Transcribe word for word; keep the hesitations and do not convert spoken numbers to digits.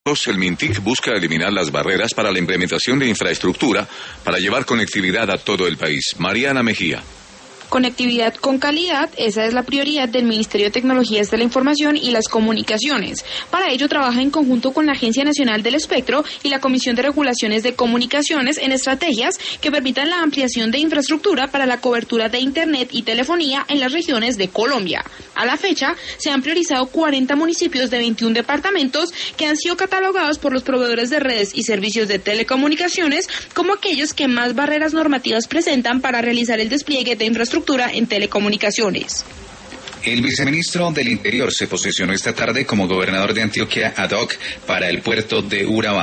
El MINTIC busca eliminar las barreras para la implementación de infraestructura para llevar conectividad a todo el país. Mariana Mejía. Conectividad con calidad, esa es la prioridad del Ministerio de Tecnologías de la Información y las Comunicaciones. Para ello trabaja en conjunto con la Agencia Nacional del Espectro y la Comisión de Regulaciones de Comunicaciones en estrategias que permitan la ampliación de infraestructura para la cobertura de Internet y telefonía en las regiones de Colombia. A la fecha, se han priorizado cuarenta municipios de veintiún departamentos que han sido catalogados por los proveedores de redes y servicios de telecomunicaciones como aquellos que más barreras normativas presentan para realizar el despliegue de infraestructura en telecomunicaciones. El viceministro del Interior se posesionó esta tarde como gobernador de Antioquia ad hoc para el puerto de Urabá.